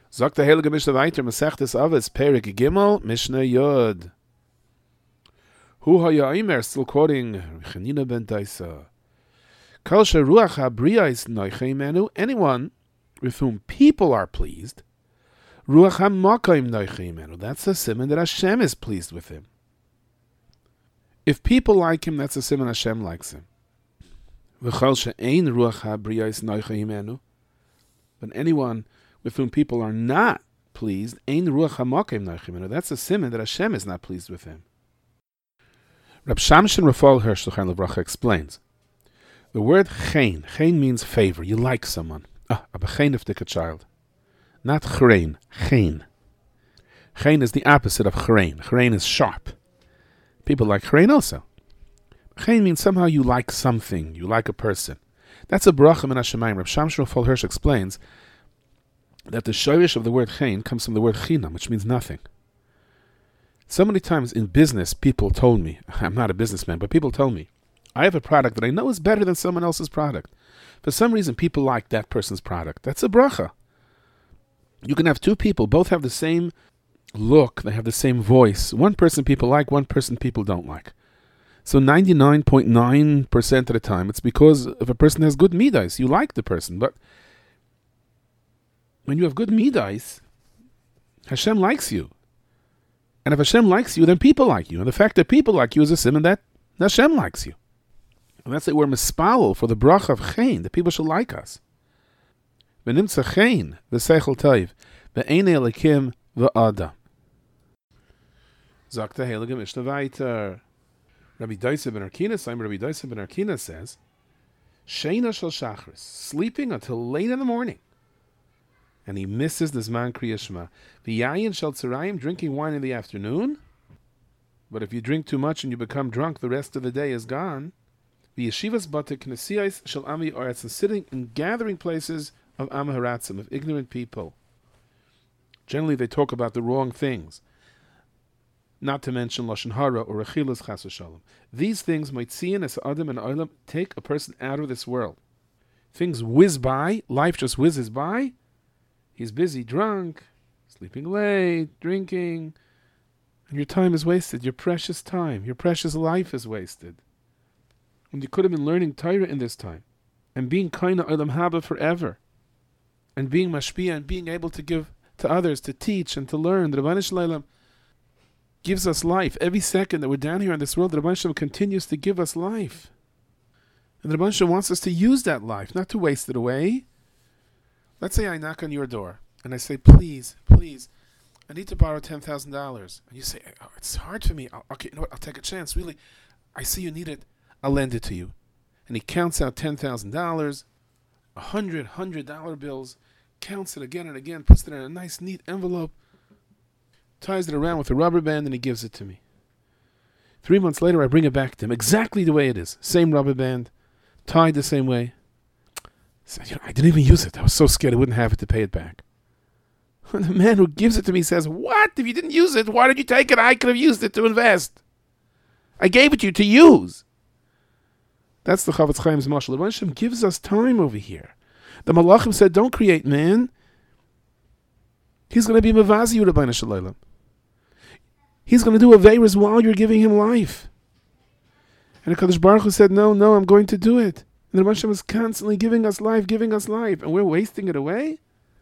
Sagt der Heilige Mishnah weiter, Masechtes Avos, Perek Gimel, Mishnah Yod. Hu haya imer, still quoting Chanina ben Daisa. Kol sheruach habriyais noiche imenu, anyone with whom people are pleased, ruach hamakayim noiche imenu. That's a siman that Hashem is pleased with him. If people like him, that's a siman Hashem likes him. V'chol she'ein ruach habriyais noiche imenu. But anyone with whom people are not pleased, ein ruach hamakayim noiche imenu. That's a siman that Hashem is not pleased with him. Rab Shamshin Rafal Hirsch L'chaim L'bracha explains, the word chen means favor. You like someone. A becheniftik, a child. Not chrein, chen. Chen is the opposite of chrein. Chrein is sharp. People like chrein also. Chen means somehow you like something. You like a person. That's a bracha min hashemayim. Rab Shamshin Rafal Hirsch explains that the shorish of the word chen comes from the word chinam, which means nothing. So many times in business, people told me, I'm not a businessman, but people told me, I have a product that I know is better than someone else's product. For some reason, people like that person's product. That's a bracha. You can have two people, both have the same look, they have the same voice. One person people like, one person people don't like. So 99.9% of the time, it's because if a person has good midas, you like the person. But when you have good midas, Hashem likes you. And if Hashem likes you, then people like you. And the fact that people like you is a siman that Hashem likes you. And that's it. We're mispalel for the bracha of chen, that people should like us. V'nimtza chen, v'seichel toiv, v'ein elikim v'adam. Sagt der Heilige Mishnah weiter. Rabbi Doisa ben Arkina says, Sheina shel shachris, sleeping until late in the morning. And he misses the Zman Kriya Shema. V'yayin shel tzarayim, drinking wine in the afternoon. But if you drink too much and you become drunk, the rest of the day is gone. V'yeshivas bate knesiyos shel ami oretz, and sitting in gathering places of am haratzim, of ignorant people. Generally, they talk about the wrong things. Not to mention lashon hara or rechilas chas v'shalom. These things might see in as adam and olam take a person out of this world. Things whiz by, life just whizzes by. He's busy, drunk, sleeping late, drinking, and your time is wasted. Your precious time, your precious life is wasted. And you could have been learning Torah in this time, and being kaina olam haba forever, and being mashpia, and being able to give to others, to teach and to learn. The Rebbeinu Shalom gives us life. Every second that we're down here in this world, the Rebbeinu Shalom continues to give us life. And the Rebbeinu Shalom wants us to use that life, not to waste it away. Let's say I knock on your door, and I say, please, I need to borrow $10,000. And you say, oh, it's hard for me. Okay, you know what? I'll take a chance. Really, I see you need it. I'll lend it to you. And he counts out $10,000, $100 bills, counts it again and again, puts it in a nice, neat envelope, ties it around with a rubber band, and he gives it to me. 3 months later, I bring it back to him, exactly the way it is. Same rubber band, tied the same way. So, I didn't even use it. I was so scared I wouldn't have it to pay it back. And the man who gives it to me says, what? If you didn't use it, why did you take it? I could have used it to invest. I gave it to you to use. That's the Chavetz Chaim's mashal. The Rebbeinu gives us time over here. The Malachim said, don't create man. He's going to be Mavazi you, Rebbeinu Shalom. He's going to do Aveiros while you're giving him life. And the Kadosh Baruch Hu said, no, I'm going to do it. And the Rebbeinu is constantly giving us life, and we're wasting it away.